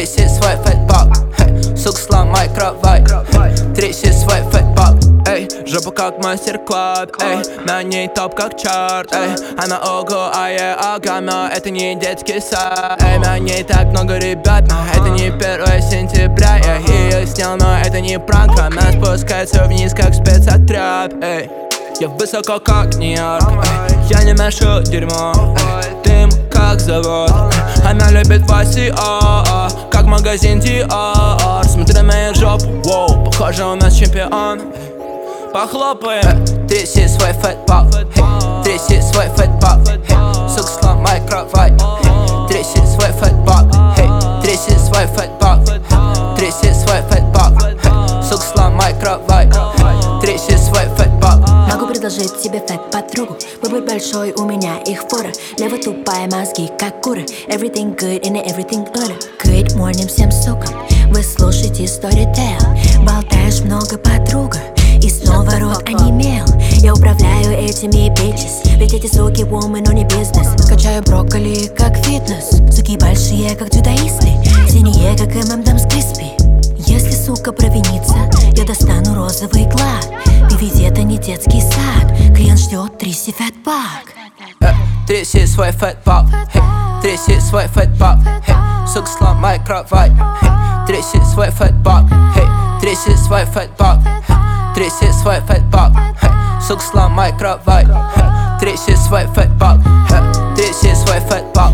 тряси свой фэтбак, сука, сломай кровать, тряси свой фэтбак. Эй, жопа как мастер-клад, эй, на ней топ как чарт, эй, она ого, агама, это не детский сад, эй, на ней так много ребят, но это не 1 сентября, я ее снял, но это не пранк, она спускается вниз как спецотряд, эй. Я высоко как Нью-Йорк, я не ношу дерьмо, дым как завод. Она любит Васи, как магазин Dior. Смотри на мою жопу, воу, похоже у нас чемпион. Похлопаем. Тряси свой фэтбак, тряси свой фэтбак, сука, сломай кровать. Тряси свой фэтбак, тряси свой фэтбак, тряси свой фэтбак, сука, сломай кровать. Тряси свой фэтбак. Могу предложить тебе фэт-подругу. Выбор большой, у меня их фора. Лево тупая, мозги как куры. Everything good and everything good. Good morning всем сукам. Вы слушаете Storytel. Болтаешь много, подруга, и снова рот онемел. Я управляю этими bitches, ведь эти суки woman, но не бизнес. Качаю брокколи как фитнес. Суки большие, как дзюдоисты, синие, как M&M's Crispy. Если сука провинится, я достану розовый клад. Ведь это не детский сад. Клиент ждет, тряси фэтбак. Тряси свой фэтбак, тряси свой фэтбак, сука, сломай кровать. Тряси свой фэтбак, тряси свой фэтбак, тряси свой фэтбак, сука, сломай кровать. Тряси свой фэтбак, тряси свой фэтбак,